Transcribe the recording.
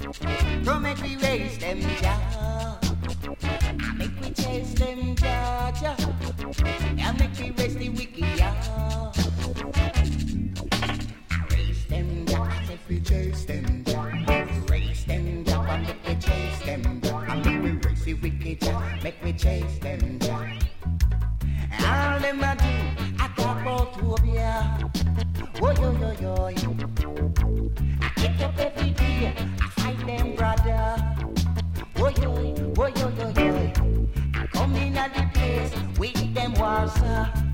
To make we raise them, Jah. Make we chase them, Jah, Jah. And make we raise the wicked, Jah. Raise them, Jah. Make we chase them, Jah. Raise them, Jah. And make we chase them, Jah. And make we raise the wicked, Jah. Make we chase them, Jah. All them a do, I talk about Tobia. Oh, yo. I get up every day, I fight them, brother. Oh, yo. I come in at the place with them wars,